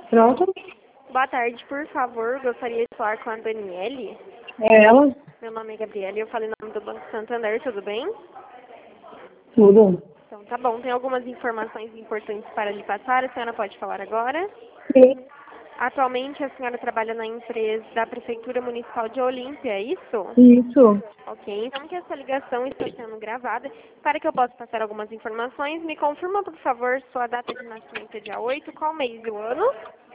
Pronto? Boa tarde, por favor, gostaria de falar com a Daniele. É ela? Meu nome é Gabriela e eu falei em nome do Banco Santander, tudo bem? Tudo. Então tá bom, tem algumas informações importantes para lhe passar, a senhora pode falar agora? Sim. Atualmente a senhora trabalha na empresa da Prefeitura Municipal de Olímpia, é isso? Isso. Ok, então que essa ligação está sendo gravada, para que eu possa passar algumas informações, me confirma por favor sua data de nascimento é dia 8, qual mês e o ano?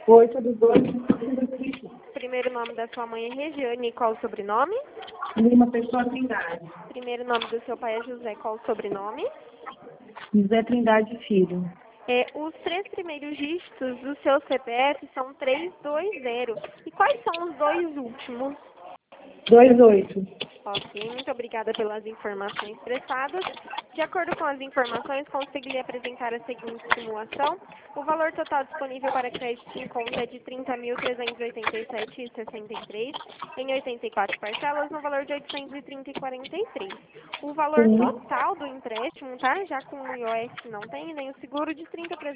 8/2/65. Primeiro nome da sua mãe é Regiane, e qual o sobrenome? Lima Pessoa Trindade. Primeiro nome do seu pai é José, qual o sobrenome? José Trindade Filho. Os três primeiros dígitos do seu CPF são 320. E quais são os dois últimos? 28. Ok, muito obrigada pelas informações prestadas. De acordo com as informações, consegui lhe apresentar a seguinte simulação. O valor total disponível para crédito em conta é de R$ 30.387,63 em 84 parcelas, no valor de R$ 830,43. O valor Sim. total do empréstimo, tá? Já com o IOF que não tem, nem o seguro de R$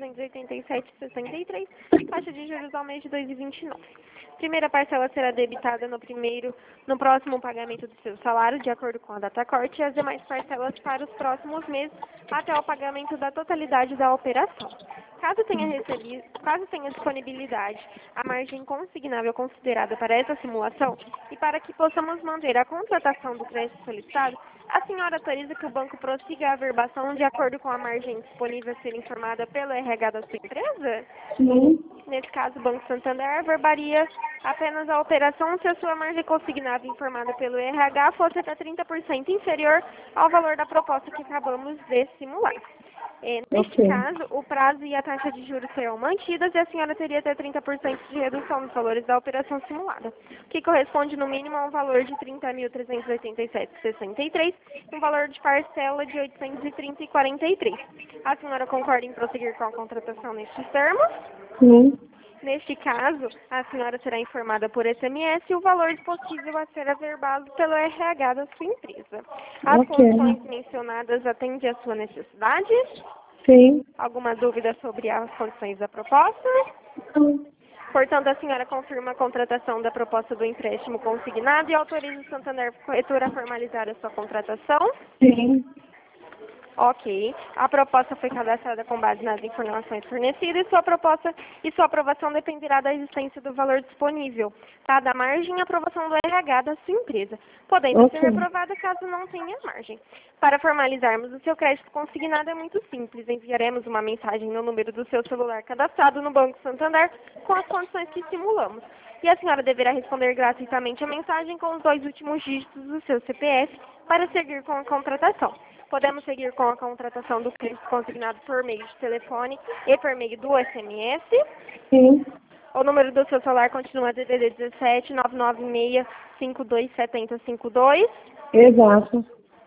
30.387,63, taxa de juros ao mês de 2,29. Primeira parcela será debitada no próximo pagamento do seu salário, de acordo com a data corte, e as demais parcelas para os próximos meses, até o pagamento da totalidade da operação. Caso tenha disponibilidade, a margem consignável considerada para essa simulação e para que possamos manter a contratação do crédito solicitado, a senhora autoriza que o banco prossiga a averbação de acordo com a margem disponível a ser informada pelo RH da sua empresa? Sim. Nesse caso, o Banco Santander averbaria apenas a operação se a sua margem consignada informada pelo RH fosse até 30% inferior ao valor da proposta que acabamos de simular. Neste Ok. caso, o prazo e a taxa de juros serão mantidas e a senhora teria até 30% de redução nos valores da operação simulada, o que corresponde no mínimo a um valor de R$ 30.387,63 e um valor de parcela de R$ 830,43. A senhora concorda em prosseguir com a contratação nestes termos? Sim. Neste caso, a senhora será informada por SMS o valor possível a ser averbado pelo RH da sua empresa. As Ok. condições mencionadas atendem à sua necessidade? Sim. Alguma dúvida sobre as condições da proposta? Sim. Portanto, a senhora confirma a contratação da proposta do empréstimo consignado e autoriza o Santander Corretora a formalizar a sua contratação? Sim. Ok. A proposta foi cadastrada com base nas informações fornecidas e sua aprovação dependerá da existência do valor disponível, tá? Da margem e aprovação do RH da sua empresa, podendo ser Ok. reprovada caso não tenha margem. Para formalizarmos o seu crédito consignado é muito simples. Enviaremos uma mensagem no número do seu celular cadastrado no Banco Santander com as condições que simulamos. E a senhora deverá responder gratuitamente a mensagem com os dois últimos dígitos do seu CPF para seguir com a contratação. Podemos seguir com a contratação do crédito consignado por meio de telefone e por meio do SMS. Sim. O número do seu celular continua DDD 17 996 527052. Exato.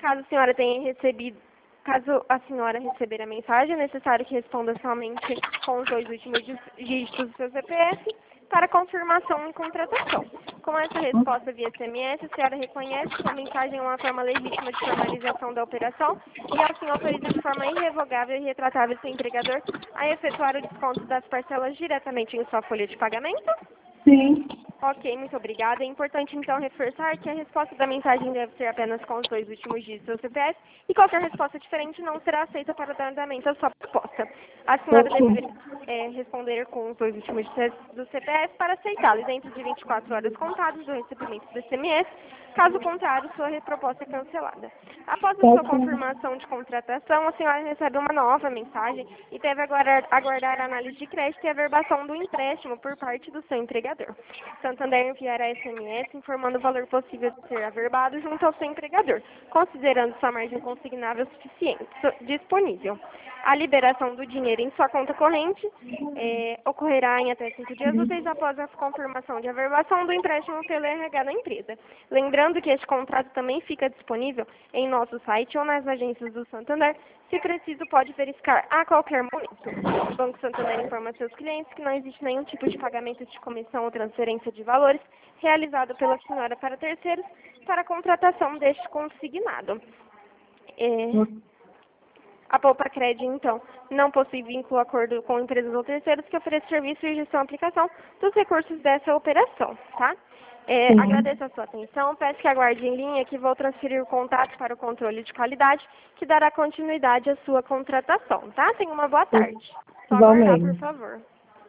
Caso a senhora receber a mensagem, é necessário que responda somente com os dois últimos dígitos do seu CPF para confirmação e contratação. Com essa resposta via SMS, a senhora reconhece que a mensagem é uma forma legítima de formalização da operação e assim autoriza de forma irrevogável e retratável seu empregador a efetuar o desconto das parcelas diretamente em sua folha de pagamento? Sim. Ok, muito obrigada. É importante, então, reforçar que a resposta da mensagem deve ser apenas com os dois últimos dígitos do CPF e qualquer resposta diferente não será aceita para o andamento da sua proposta. A senhora Ok. deve responder com os dois últimos dígitos do CPF para aceitá-lo e dentro de 24 horas contadas do recebimento do SMS. Caso contrário, sua proposta é cancelada. Após a sua Ok. confirmação de contratação, a senhora recebe uma nova mensagem e deve aguardar a análise de crédito e a averbação do empréstimo por parte do seu empregador. Santander enviará SMS informando o valor possível de ser averbado junto ao seu empregador, considerando sua margem consignável disponível. A liberação do dinheiro em sua conta corrente ocorrerá em até 5 dias úteis após a confirmação de averbação do empréstimo pelo RH da empresa. Lembrando que este contrato também fica disponível em nosso site ou nas agências do Santander. Se preciso, pode verificar a qualquer momento. O Banco Santander informa seus clientes que não existe nenhum tipo de pagamento de comissão ou transferência de valores realizado pela senhora para terceiros para a contratação deste consignado. A Poupa-Cred, então, não possui vínculo, acordo com empresas ou terceiros que ofereçam serviço e gestão e aplicação dos recursos dessa operação, tá? Sim. Agradeço a sua atenção, peço que aguarde em linha que vou transferir o contato para o controle de qualidade, que dará continuidade à sua contratação, tá? Tenha uma boa tarde. Só aguardar, por Igualmente. favor.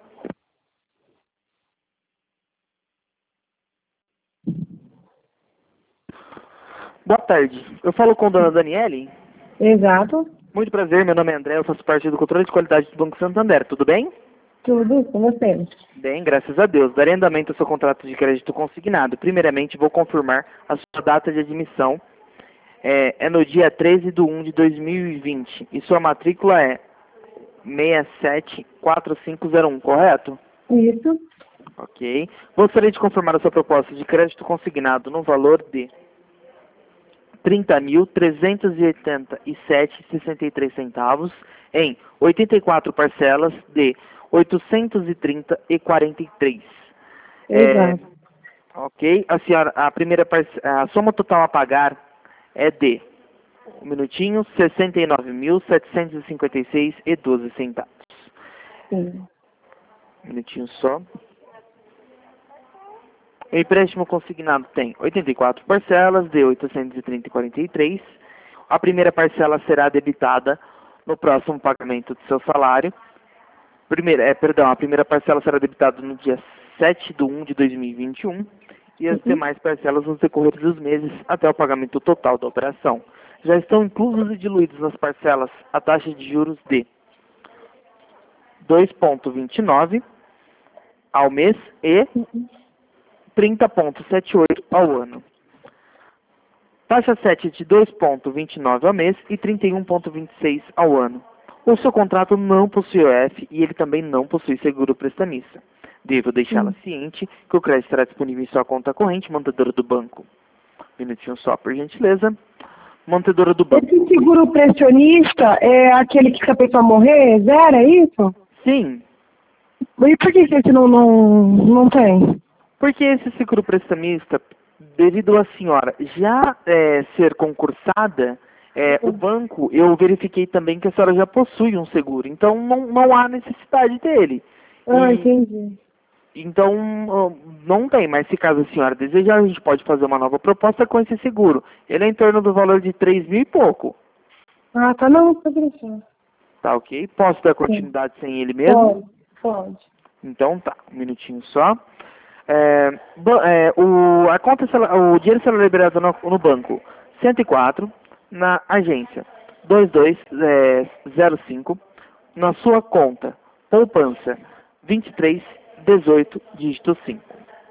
Boa tarde. Eu falo com a dona Daniele. Exato. Muito prazer, meu nome é André, eu faço parte do controle de qualidade do Banco Santander. Tudo bem? Tudo com você. Bem, graças a Deus. Darei andamento ao seu contrato de crédito consignado. Primeiramente, vou confirmar a sua data de admissão. É no dia 13/1 de 2020. E sua matrícula é 674501, correto? Isso. Ok. Gostaria de confirmar a sua proposta de crédito consignado no valor de R$ 30.387,63 em 84 parcelas de 830,43. Exato. Ok. A senhora, a soma total a pagar é de, um minutinho, R$ 69.756,12. Sim. Um minutinho só. O empréstimo consignado tem 84 parcelas de 830,43. A primeira parcela será debitada no próximo pagamento do seu salário. A primeira parcela será debitada no dia 7/1 de 2021 e as demais parcelas nos decorrer dos meses até o pagamento total da operação. Já estão inclusos e diluídos nas parcelas a taxa de juros de 2,29 ao mês e 30,78 ao ano. Taxa 7 de 2,29 ao mês e 31,26 ao ano. O seu contrato não possui OF e ele também não possui seguro prestamista. Devo deixá-la ciente que o crédito estará disponível em sua conta corrente, mantedora do banco. Minutinho só, por gentileza. Mantedora do banco. Esse seguro pressionista é aquele que se a pessoa morrer, zero, é isso? Sim, E por que esse não tem? porque esse seguro prestamista, devido à senhora já ser concursada, o banco, eu verifiquei também que a senhora já possui um seguro, então não há necessidade dele. Entendi. Então, não tem, mas se caso a senhora desejar, a gente pode fazer uma nova proposta com esse seguro. Ele é em torno do valor de 3.000 e pouco. Ah, tá, não, tá deixando. Tá ok? Posso dar continuidade sem ele mesmo? Pode. Então tá, um minutinho só. O dinheiro será liberado no banco 104, na agência 2205, na sua conta poupança 2318, dígito 5.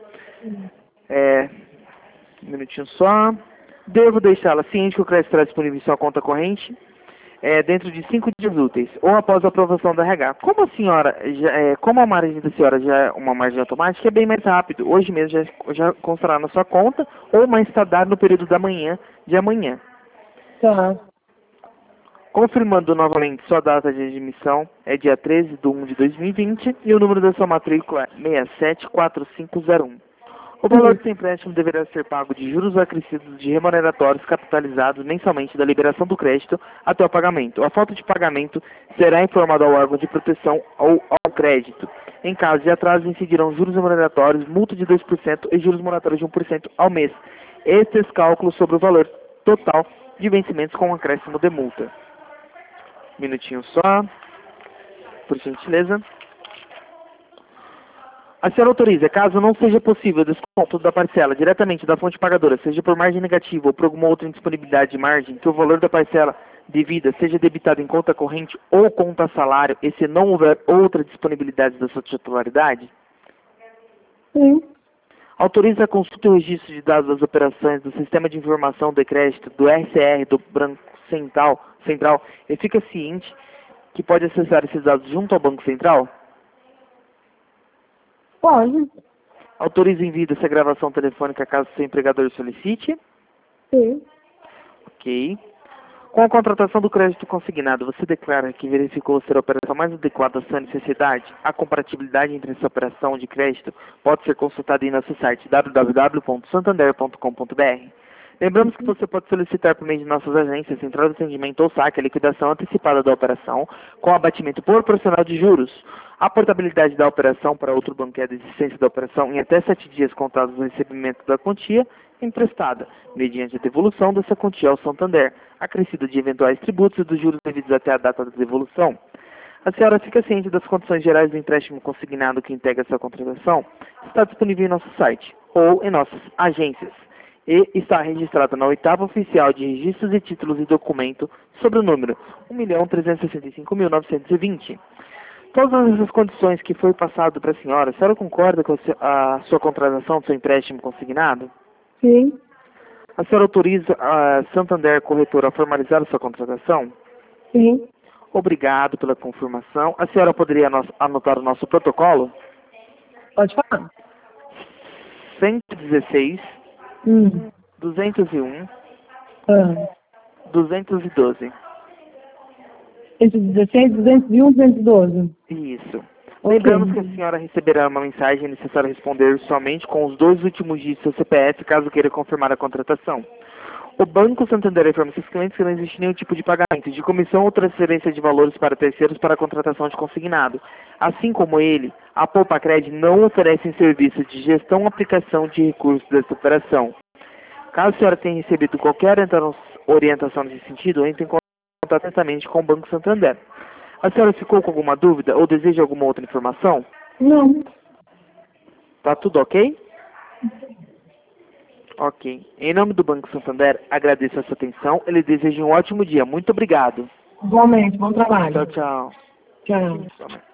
Um minutinho só. Devo deixá-la ciente que o crédito estará disponível em sua conta corrente dentro de 5 dias úteis, ou após a aprovação da RH. Como a senhora, como a margem da senhora já é uma margem automática, é bem mais rápido. Hoje mesmo já constará na sua conta, ou mais tardar no período da manhã de amanhã. Tá. Confirmando novamente, sua data de admissão é dia 13/1 de 2020 e o número da sua matrícula é 674501. O valor do seu empréstimo deverá ser pago de juros acrescidos de remuneratórios capitalizados mensalmente da liberação do crédito até o pagamento. A falta de pagamento será informada ao órgão de proteção ou ao crédito. Em caso de atraso, incidirão juros remuneratórios, multa de 2% e juros moratórios de 1% ao mês. Estes cálculos sobre o valor total de vencimentos com acréscimo de multa. Minutinho só, por gentileza. A senhora autoriza, caso não seja possível o desconto da parcela diretamente da fonte pagadora, seja por margem negativa ou por alguma outra indisponibilidade de margem, que o valor da parcela devida seja debitado em conta corrente ou conta salário, e se não houver outra disponibilidade da sua titularidade? Sim. Autoriza a consulta e o registro de dados das operações do Sistema de Informação de Crédito, do RCR, do Banco Central, e fica ciente que pode acessar esses dados junto ao Banco Central? Pode. Autoriza o envio dessa gravação telefônica caso seu empregador solicite? Sim. Ok. Com a contratação do crédito consignado, você declara que verificou ser a operação mais adequada à sua necessidade? A compatibilidade entre essa operação de crédito pode ser consultada em nosso site www.santander.com.br. Lembramos que você pode solicitar por meio de nossas agências, central de atendimento ou saque, a liquidação antecipada da operação, com abatimento proporcional de juros. A portabilidade da operação para outro banco é a desistência da operação em até 7 dias contados do recebimento da quantia emprestada, mediante a devolução dessa quantia ao Santander, acrescida de eventuais tributos e dos juros devidos até a data da devolução. A senhora fica ciente das condições gerais do empréstimo consignado que integra essa contratação? Está disponível em nosso site ou em nossas agências e está registrada na 8ª Oficial de Registros e Títulos e Documento sobre o número 1.365.920. Todas essas condições que foi passado para a senhora concorda com a sua contratação do seu empréstimo consignado? Sim. A senhora autoriza a Santander Corretora a formalizar a sua contratação? Sim. Obrigado pela confirmação. A senhora poderia anotar o nosso protocolo? Pode falar. 116, 201, 212. 116, 201, 212. Isso. Ok. Lembramos que a senhora receberá uma mensagem necessária responder somente com os 2 últimos dígitos do seu CPF, caso queira confirmar a contratação. O Banco Santander informa seus clientes que não existe nenhum tipo de pagamento de comissão ou transferência de valores para terceiros para a contratação de consignado. Assim como ele, a Poupacred não oferece serviço de gestão ou aplicação de recursos dessa operação. Caso a senhora tenha recebido qualquer orientação nesse sentido, entre em contato atentamente com o Banco Santander. A senhora ficou com alguma dúvida ou deseja alguma outra informação? Não. Tá tudo ok? Ok. Em nome do Banco Santander, agradeço a sua atenção. Ele deseja um ótimo dia. Muito obrigado. Igualmente, bom trabalho. Tchau, tchau. Tchau. Tchau.